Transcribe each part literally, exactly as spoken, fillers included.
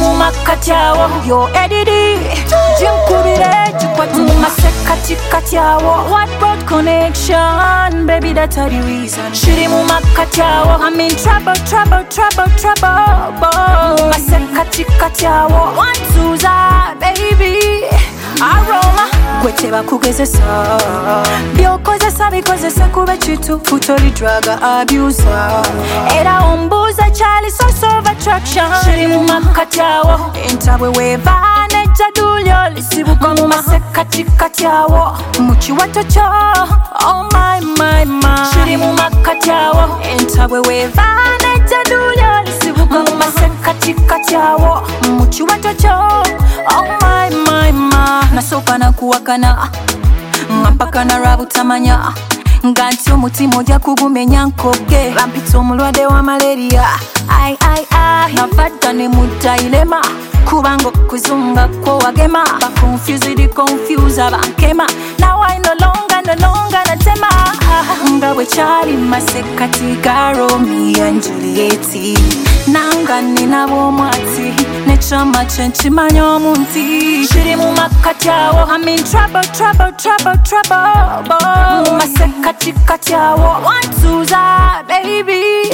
mu makatyawo yo edidi jinkubire jikwate mu masekatyawo. What brought connection? Baby, that's the reason. Shiri mu makatyawo. I'm in trouble, trouble, trouble, trouble. Mu masekatyawo. One, two, za, baby. Aroma gweteba kugezesa byokozesa bikozesa kuba kitu futoli drug abuser era ombuza chali source of attraction. Shiri mu makatyawo entabwe wevane jadulyo lisibuka mu masekatyawo mu kiwato kyo. Oh my my my. Shiri mu makatyawo entabwe wevane jadulyo lisibuka mu masekatyawo mu kiwato kyo. Oh my my my. Nasoka na kuwakana mpaka na rabutamanya nga nti omutima ojja kugumenya nkoge bampita omulwadde wa malaria. Ai ai ai navadda ne mu dilema kubanga okuzunga kwo wagema baconfused confuse abankema. Now I no longer no longer natema nga bwe kyali masekati ga Romeo and Juliet nanga nina bwomwati nekyama kyenkimanya omunti. Shiri mu makatyawo. I'm in trouble, trouble, trouble, trouble. Mu masekatyawo. One, two, za, baby.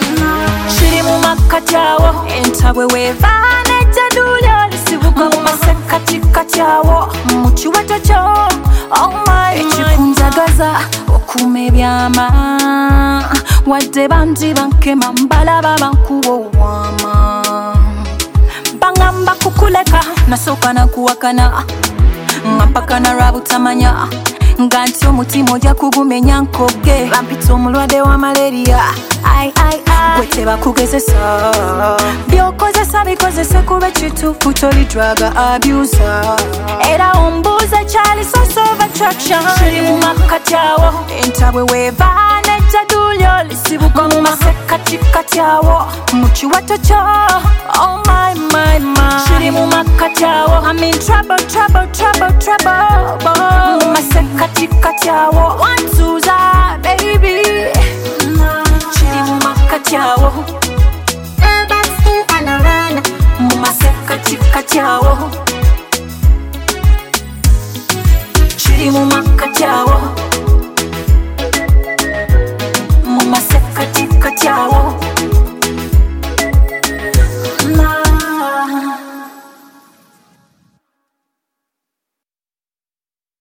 Shiri mu makatyawo. Entabwe wevane jadulyo lisibuka mu masekatyawo mu kiwato kyo. Oh my, ekikunjagaza okuuma ebyama wadde bangi bankema mbalaba bankuba owama bangamba kukuleka. Nasooka na kuwakana mpaka na rabutamanya nga nti omutima ojja kugumenya nkoge bampita omulwadde wa malaria. Ai ai ai gweteba kugezesa byokozesa bikozesa kuba kitu futoli drug abuser era ombuza kyali source of attraction. Shiri mu makatyawo entabwe wevane jadulyo lisibuka mu masekatyawo mu kiwato kyo. Oh my my my. Shiri mu makatyawo. I'm in trouble, trouble, trouble, trouble. Mu masekatyawo. One, two, za, baby.